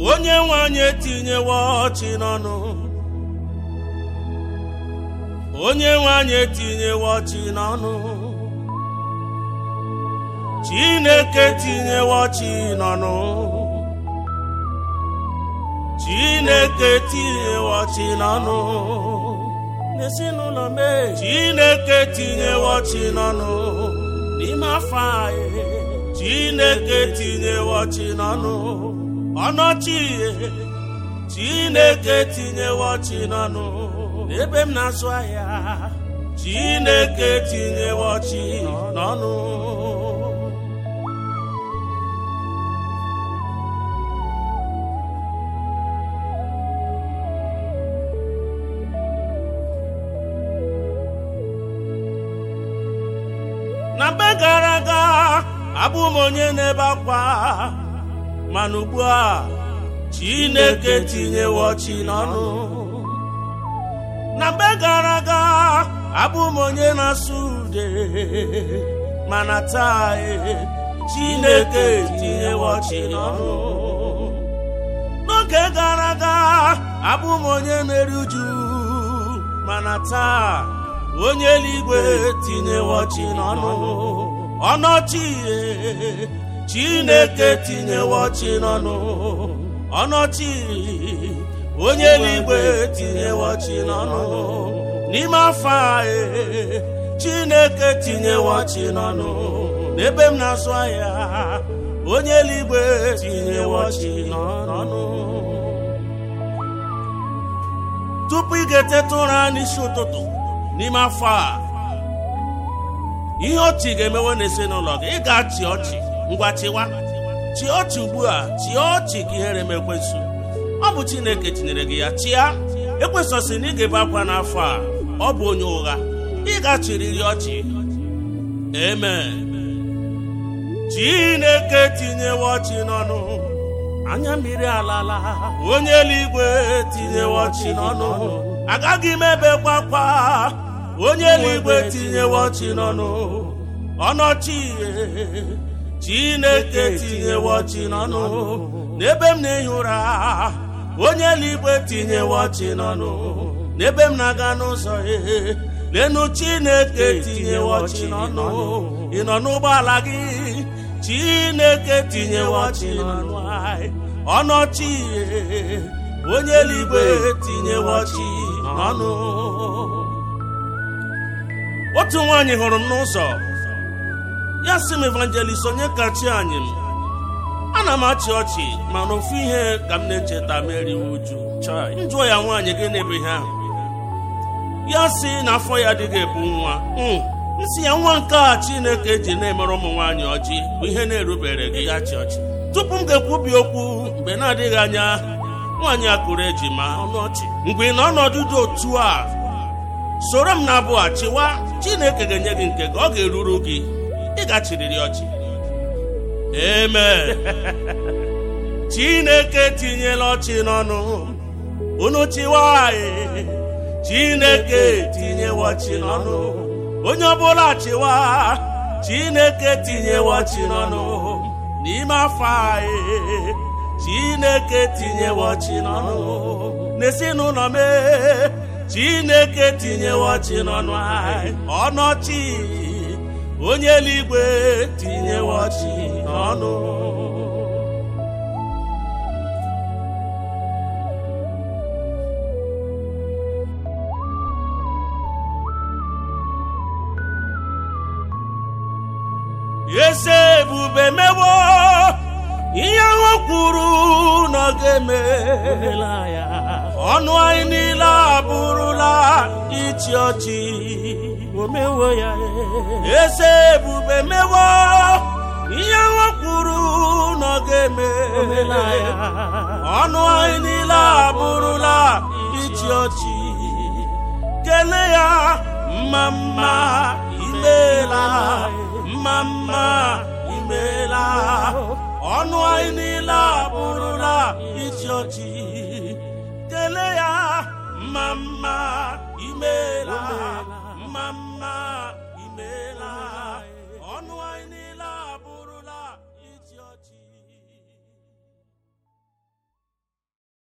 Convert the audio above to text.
onye nwe anyị etinyewo ọchị n'ọnụ onye nwe anyị etinyewo ọchị n'ọnụ Chineke tinyewo ọchị n'ọnụ Chineke tinyewo ọchị n'ọnụ n'ezinụlọ m Chineke tinyewo ọchị n'ọnụ n'ime afọ anyị Chineke tinyewo ọchị n'ọnụ ọnọchị Chineke tinyewo ọchị n'ọnụ ebe m na-azụ ahịa Chineke tinyewo ọchị n'ọnụ na mgbe gara aga abụ m onye na-ebe akwa mana ugbu a Chineke tinyewo ọchị n'ọnụ na mgbe gara aga abụ m onye na-asụ ude mana taa Chineke tinyewo ọchị n'ọnụ n'oge gara aga abụ m onye na-eru uju mana taa onye eluigwe tinyewo ọchị n'ọnụ ọnọchị Chineke tinyewo ọchị n'ọnụ ọnọchị onye eluigwe tinyewo ọchị n'ọnụ n'ime afọ anyị Chineke tinyewo ọchị n'ọnụ n'ebe m na-azụ ahịa onye eluigwe tinyewo ọchị n'ọnụ tupu ị ga-eteta ụra n'isi ụtụtụ n'ime afọ a ihe ọchị ga-emewe n'ezinụlọ gị ị ga-achị ọchị ngwa chịwa chị ọchị ugbu a chị ọchị ka ihere m ekwensu ọ bụ Chineke tinyere gị ya chịa ekwesọsị na ị ga-ebe akwa n'afọ a ọ bụ onye ụgha ị ga-achịrịrị ọchị amen Chineke tinyewo ọchị n'ọnụ anya mmiri alala onye eluigwe tinyewo ọchị n'ọnụ agaghị m ebekwa akwa onye eluigwe tinyewo ọchị n'ọnụ ọnọchị Chineke tinyewo ọchị n'ọnụ n'ebe m na-ehi ụra onye eluigwe tinyewo ọchị n'ọnụ n'ebe m na-aga n'ụzọ lenu Chineke tinyewo ọchị n'ọnụ ị nọ n'ụgbọala gị Chineke tinyewo ọchị n'ọnụ ọnọchị onye eluigwe tinyewo ọchị n'ọnụ otu nwaanyị hụrụ m n'ụzọ ya sị m evangelist onye kachi anyị m ana m achị ọchị mana ofu ihe ka m na-echeta m eriwe uju njụọ ya nwaanyị gị n'ebe ihe ahụ ya sị na afọ ya adịghị ebu nwa nsị ya nwa nke a Chineke ji na-emere ụmụ nwaanyị ọjị bụ ihe na-erubere gị ya chị ọchị tupu m ga-ekwubi okwu mgbe na-adịghị anya nwaanyị a kụrụ ejima ọnụ ọchị mgbe ị nọ ọnọdụ dị otu a soro m na abụ a chịwa Chineke ga-enye gị nke gị ọ ga-eruru gị ị ga-achịrịrị ọchị amen Chineke tinyela ọchị n'ọnụ unu chịwa Chineke tinyewo ọchị n'ọnụ onye ọbụla chịwa Chineke tinyewo ọchị n'ọnụ n'ime afọ anyị Chineke tinyewo ọchị n'ọnụ n'ezinụlọ m Chineke tinyewo ọchị n'ọnụ anyị ọnọchị onye eluigwe tinyewo ọchị n'ọnụ eze ebube mewo ihe ahụ kwuru na ọ ga-emela ya ọnụ anyị niile abụrụla ịchị ọchị o mewo ya eze ebube mewo ihe ahụ kwuru na ọ ga-emela ya ọnụ anyị niile abụrụla ịchị ọchị kelee ya mma mma imeela mma mma imeela ọnụ anyị niile abụrụla ịchị ọchị kelee ya mma mma imeela